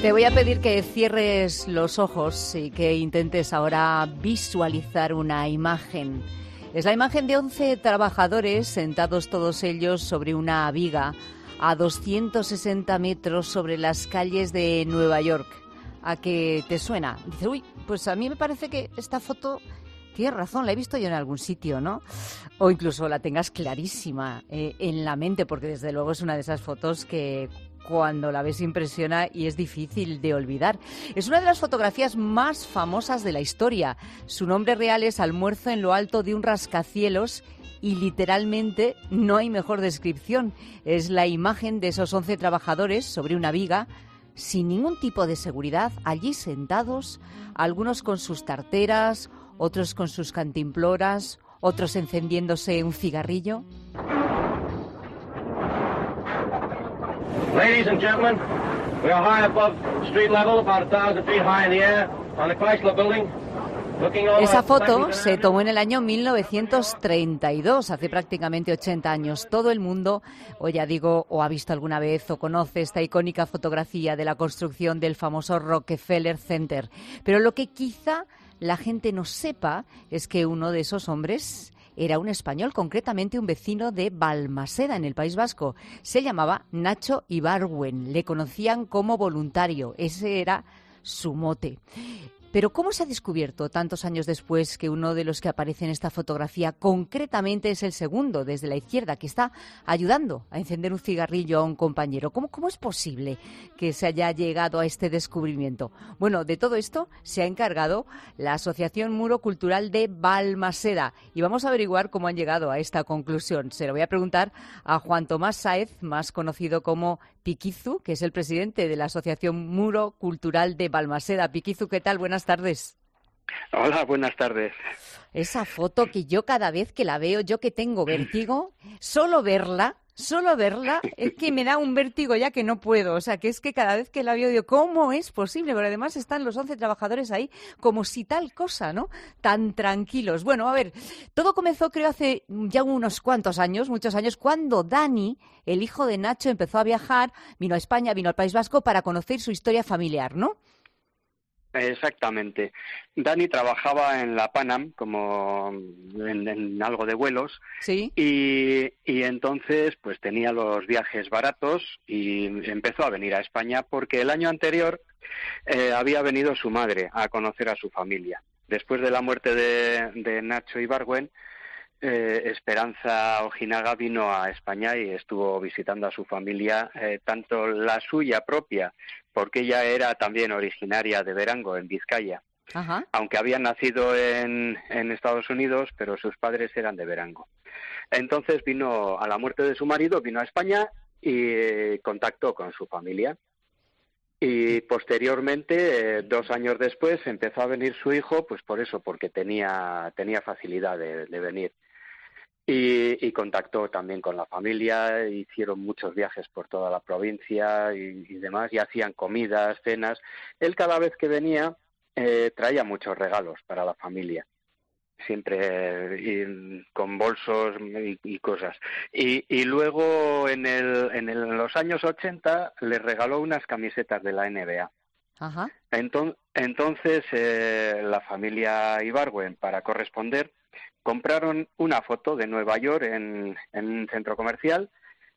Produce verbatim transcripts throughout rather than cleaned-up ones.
Te voy a pedir que cierres los ojos y que intentes ahora visualizar una imagen. Es la imagen de once trabajadores sentados todos ellos sobre una viga a doscientos sesenta metros sobre las calles de Nueva York. ¿A qué te suena? Dice, uy, pues a mí me parece que esta foto... Tienes razón, la he visto yo en algún sitio, ¿no? O incluso la tengas clarísima eh, en la mente, porque desde luego es una de esas fotos que cuando la ves impresiona y es difícil de olvidar. Es una de las fotografías más famosas de la historia. Su nombre real es Almuerzo en lo alto de un rascacielos y literalmente no hay mejor descripción. Es la imagen de esos once trabajadores sobre una viga, sin ningún tipo de seguridad, allí sentados, algunos con sus tarteras, otros con sus cantimploras, otros encendiéndose un cigarrillo. Ladies and gentlemen, we are high above street level, about a thousand feet high in the air, on the Chrysler Building. Esa foto se tomó en el año mil novecientos treinta y dos, hace prácticamente ochenta años. Todo el mundo, o ya digo, o ha visto alguna vez o conoce esta icónica fotografía de la construcción del famoso Rockefeller Center. Pero lo que quizá la gente no sepa es que uno de esos hombres era un español, concretamente un vecino de Balmaseda, en el País Vasco. Se llamaba Nacho Ibargüen, le conocían como voluntario, ese era su mote. Pero ¿cómo se ha descubierto tantos años después que uno de los que aparece en esta fotografía concretamente es el segundo, desde la izquierda, que está ayudando a encender un cigarrillo a un compañero? ¿Cómo, cómo es posible que se haya llegado a este descubrimiento? Bueno, de todo esto se ha encargado la Asociación Muro Cultural de Balmaseda y vamos a averiguar cómo han llegado a esta conclusión. Se lo voy a preguntar a Juan Tomás Sáez, más conocido como Piquizu, que es el presidente de la Asociación Muro Cultural de Balmaseda. Piquizu, ¿qué tal? Buenas tardes. Hola, buenas tardes. Esa foto que yo cada vez que la veo, yo que tengo vértigo, solo verla, solo verla, es que me da un vértigo ya que no puedo. O sea, que es que cada vez que la veo digo, ¿cómo es posible? Pero además están los once trabajadores ahí como si tal cosa, ¿no? Tan tranquilos. Bueno, a ver, todo comenzó creo hace ya unos cuantos años, muchos años, cuando Dani, el hijo de Nacho, empezó a viajar, vino a España, vino al País Vasco para conocer su historia familiar, ¿no? Exactamente. Dani trabajaba en la Panam como en, en algo de vuelos. Sí. Y, y entonces pues tenía los viajes baratos y empezó a venir a España porque el año anterior eh, había venido su madre a conocer a su familia. Después de la muerte de, de Nacho Ibargüen, eh, Esperanza Ojinaga vino a España y estuvo visitando a su familia, eh, tanto la suya propia, porque ella era también originaria de Verango, en Vizcaya. Ajá. Aunque había nacido en, en Estados Unidos, pero sus padres eran de Verango. Entonces vino, a la muerte de su marido, vino a España y eh, contactó con su familia. Y posteriormente, eh, dos años después, empezó a venir su hijo, pues por eso, porque tenía, tenía facilidad de, de venir. Y, y contactó también con la familia, hicieron muchos viajes por toda la provincia y, y demás, y hacían comidas, cenas. Él cada vez que venía eh, traía muchos regalos para la familia, siempre eh, y, con bolsos y, y cosas. Y, y luego en, el, en, el, en los años ochenta les regaló unas camisetas de la N B A. Ajá. Enton, entonces eh, la familia Ibargüen, para corresponder, compraron una foto de Nueva York en, en un centro comercial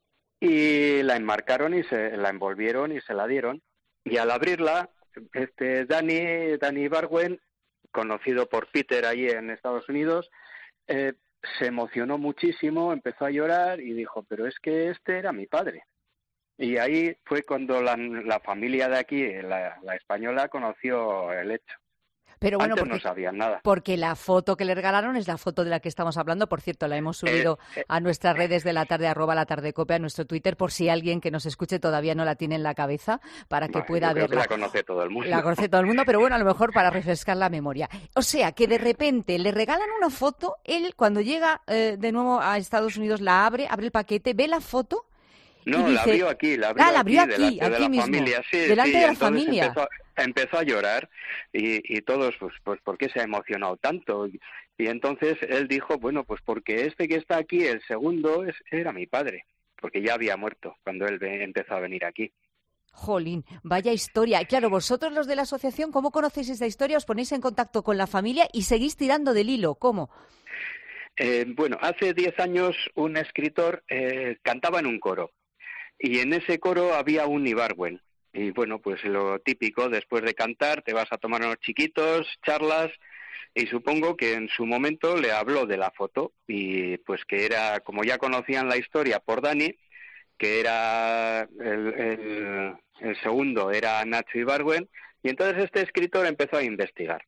y la enmarcaron y se la envolvieron y se la dieron. Y al abrirla, este Dani, Dani Ibargüen, conocido por Peter allí en Estados Unidos, eh, se emocionó muchísimo, empezó a llorar y dijo, pero es que este era mi padre. Y ahí fue cuando la, la familia de aquí, la, la española, conoció el hecho. Pero bueno, Antes porque, no sabían nada. Porque la foto que le regalaron es la foto de la que estamos hablando. Por cierto, la hemos subido eh, eh, a nuestras redes de la tarde, arroba la tarde cope, a nuestro Twitter, por si alguien que nos escuche todavía no la tiene en la cabeza, para que no, pueda yo creo verla. Que la conoce todo el mundo. La conoce todo el mundo, pero bueno, a lo mejor para refrescar la memoria. O sea, que de repente le regalan una foto, él cuando llega eh, de nuevo a Estados Unidos la abre, abre el paquete, ve la foto. No, y dice, la abrió aquí, la abrió, ah, la abrió aquí, aquí, delante aquí de la mismo, familia, sí, delante sí, de la entonces familia. Empezó, empezó a llorar y, y todos, pues, pues, ¿por qué se ha emocionado tanto? Y, y entonces él dijo, bueno, pues porque este que está aquí, el segundo, es, era mi padre, porque ya había muerto cuando él ve, empezó a venir aquí. Jolín, vaya historia. Y claro, vosotros los de la asociación, ¿cómo conocéis esta historia? ¿Os ponéis en contacto con la familia y seguís tirando del hilo? ¿Cómo? Eh, bueno, hace diez años un escritor eh, cantaba en un coro y en ese coro había un Ibargüen. Y bueno, pues lo típico, después de cantar te vas a tomar unos chiquitos, charlas, y supongo que en su momento le habló de la foto y pues que era, como ya conocían la historia por Dani, que era el, el, el segundo, era Nacho Ibargüen, y entonces este escritor empezó a investigar.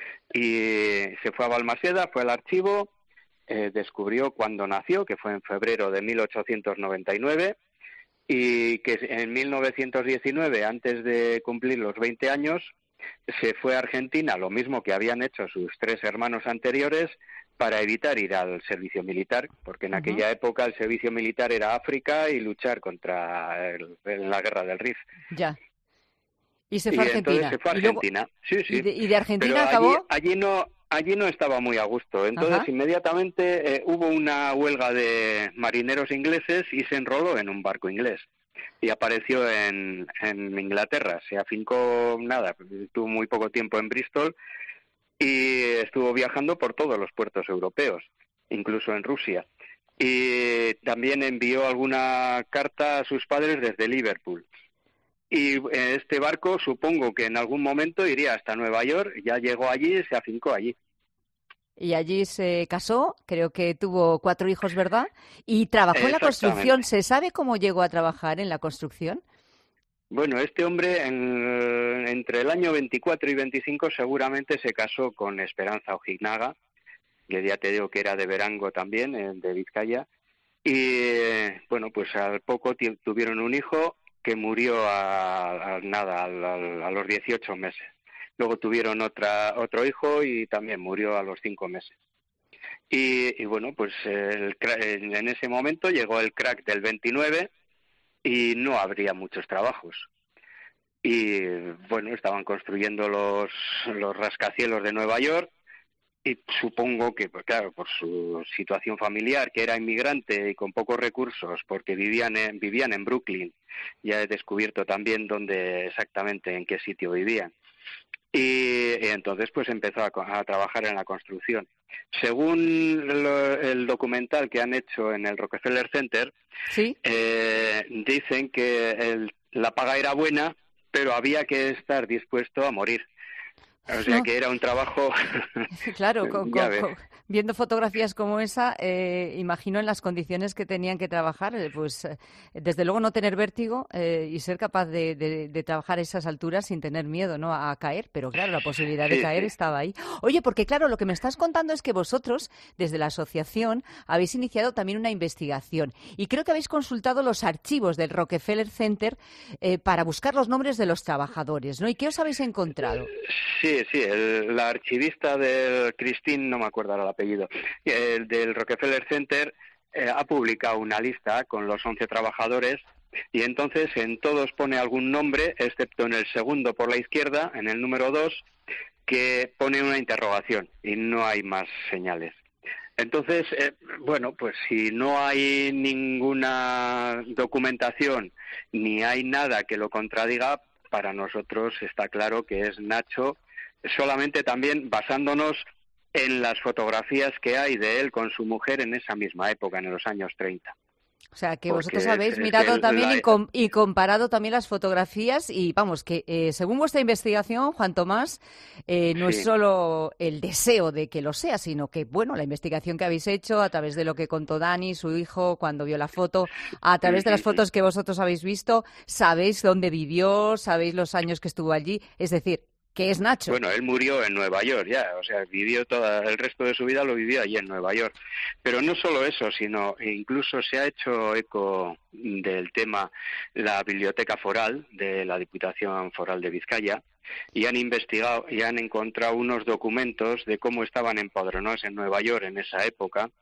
Y se fue a Balmaseda, fue al archivo, eh, descubrió cuándo nació, que fue en febrero de mil ochocientos noventa y nueve, y que en mil novecientos diecinueve, antes de cumplir los veinte años, se fue a Argentina, lo mismo que habían hecho sus tres hermanos anteriores, para evitar ir al servicio militar, porque en uh-huh. aquella época el servicio militar era África y luchar contra el, la guerra del Rif. Ya. Y se fue a Argentina. Entonces se fue a Argentina. Luego, sí, sí. ¿Y de, y de Argentina Pero acabó? Allí, allí no, allí no estaba muy a gusto. Entonces uh-huh. inmediatamente eh, hubo una huelga de marineros ingleses y se enroló en un barco inglés. Y apareció en, en Inglaterra. Se afincó, nada, estuvo muy poco tiempo en Bristol y estuvo viajando por todos los puertos europeos, incluso en Rusia. Y también envió alguna carta a sus padres desde Liverpool. Y este barco supongo que en algún momento iría hasta Nueva York, ya llegó allí y se afincó allí. Y allí se casó, creo que tuvo cuatro hijos, ¿verdad? Y trabajó en la construcción. ¿Se sabe cómo llegó a trabajar en la construcción? Bueno, este hombre en, entre el año veinticuatro y veinticinco seguramente se casó con Esperanza Ojinaga, que ya te digo que era de Verango también, de Vizcaya, y bueno, pues al poco t- tuvieron un hijo que murió a, a nada, a, a, a los dieciocho meses. Luego tuvieron otra otro hijo y también murió a los cinco meses. Y, y bueno, pues el, en ese momento llegó el crack del veintinueve y no habría muchos trabajos. Y bueno, estaban construyendo los, los rascacielos de Nueva York y supongo que, pues claro, por su situación familiar, que era inmigrante y con pocos recursos, porque vivían en, vivían en Brooklyn, ya he descubierto también dónde exactamente, en qué sitio vivían. Y, y entonces pues empezó a, a trabajar en la construcción. Según lo, el documental que han hecho en el Rockefeller Center, ¿sí? eh, dicen que el, la paga era buena, pero había que estar dispuesto a morir. O sea, no. que era un trabajo... Claro, con, con, con, viendo fotografías como esa, eh, imagino en las condiciones que tenían que trabajar, eh, pues eh, desde luego no tener vértigo eh, y ser capaz de, de, de trabajar a esas alturas sin tener miedo, ¿no?, a, a caer, pero claro, la posibilidad de sí, caer sí. estaba ahí. Oye, porque claro, lo que me estás contando es que vosotros, desde la asociación, habéis iniciado también una investigación y creo que habéis consultado los archivos del Rockefeller Center eh, para buscar los nombres de los trabajadores, ¿no? ¿Y qué os habéis encontrado? Sí, sí, el, la archivista del Christine, no me acuerdo ahora el apellido, el del Rockefeller Center eh, ha publicado una lista con los once trabajadores y entonces en todos pone algún nombre, excepto en el segundo por la izquierda, en el número dos, que pone una interrogación y no hay más señales. Entonces, eh, bueno, pues si no hay ninguna documentación ni hay nada que lo contradiga, para nosotros está claro que es Nacho, solamente también basándonos en las fotografías que hay de él con su mujer en esa misma época, en los años treinta. O sea, que vosotros habéis es, mirado es también la... y, com- y comparado también las fotografías y vamos, que eh, según vuestra investigación, Juan Tomás, eh, no sí. es solo el deseo de que lo sea, sino que, bueno, la investigación que habéis hecho a través de lo que contó Dani, su hijo, cuando vio la foto, a través de las fotos que vosotros habéis visto, sabéis dónde vivió, sabéis los años que estuvo allí, es decir, que es Nacho. Bueno, él murió en Nueva York ya, o sea, vivió todo el resto de su vida lo vivió allí en Nueva York. Pero no solo eso, sino incluso se ha hecho eco del tema la Biblioteca Foral de la Diputación Foral de Vizcaya y han investigado y han encontrado unos documentos de cómo estaban empadronados en Nueva York en esa época.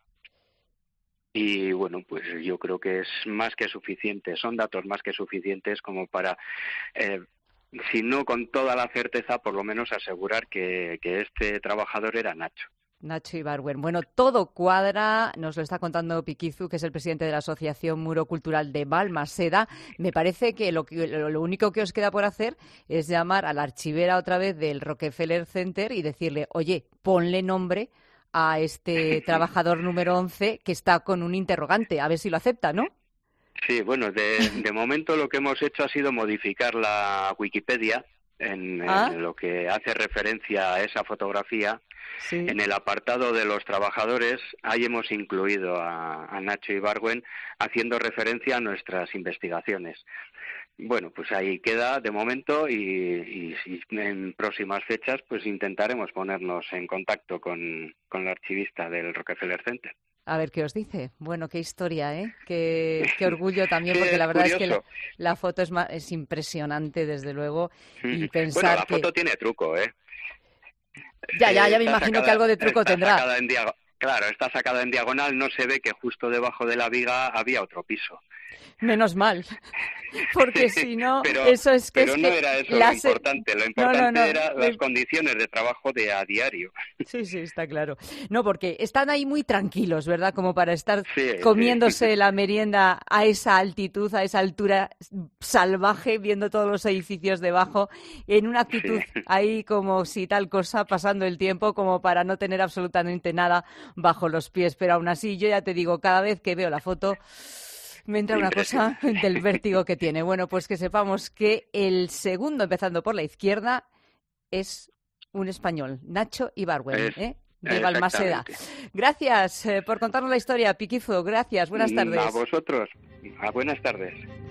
Y bueno, pues yo creo que es más que suficiente, son datos más que suficientes como para... Eh, si no con toda la certeza, por lo menos asegurar que, que este trabajador era Nacho. Nacho Ibargüen. Bueno, todo cuadra, nos lo está contando Piquizu, que es el presidente de la Asociación Muro Cultural de Balmaseda. Me parece que lo, que lo único que os queda por hacer es llamar a la archivera otra vez del Rockefeller Center y decirle, oye, ponle nombre a este trabajador número once que está con un interrogante, a ver si lo acepta, ¿no? Sí, bueno, de, de momento lo que hemos hecho ha sido modificar la Wikipedia en, ¿Ah? en lo que hace referencia a esa fotografía. Sí. En el apartado de los trabajadores, ahí hemos incluido a, a Nacho Ibargüen haciendo referencia a nuestras investigaciones. Bueno, pues ahí queda de momento y, y, y en próximas fechas pues intentaremos ponernos en contacto con, con la archivista del Rockefeller Center. A ver qué os dice. Bueno, qué historia, ¿eh? Qué, qué orgullo también, porque la verdad curioso. es que la, la foto es, es impresionante, desde luego, y pensar bueno, la que... foto tiene truco, ¿eh? Ya, ya, ya me imagino sacada, que algo de truco está tendrá. Sacada en diago- claro, está sacada en diagonal, no se ve que justo debajo de la viga había otro piso. Menos mal, porque si no, pero, eso es que... Pero es no que era eso la lo importante, lo importante no, no, no. eran las condiciones de trabajo de a diario. Sí, sí, está claro. No, porque están ahí muy tranquilos, ¿verdad? Como para estar sí, comiéndose sí. la merienda a esa altitud, a esa altura salvaje, viendo todos los edificios debajo, en una actitud sí. ahí como si tal cosa, pasando el tiempo, como para no tener absolutamente nada bajo los pies. Pero aún así, yo ya te digo, cada vez que veo la foto... me entra una cosa del vértigo que tiene. Bueno, pues que sepamos que el segundo, empezando por la izquierda, es un español, Nacho Ibargüen, ¿eh? de Balmaseda. Gracias eh, por contarnos la historia, Piquizu. Gracias, buenas tardes. A vosotros. A buenas tardes.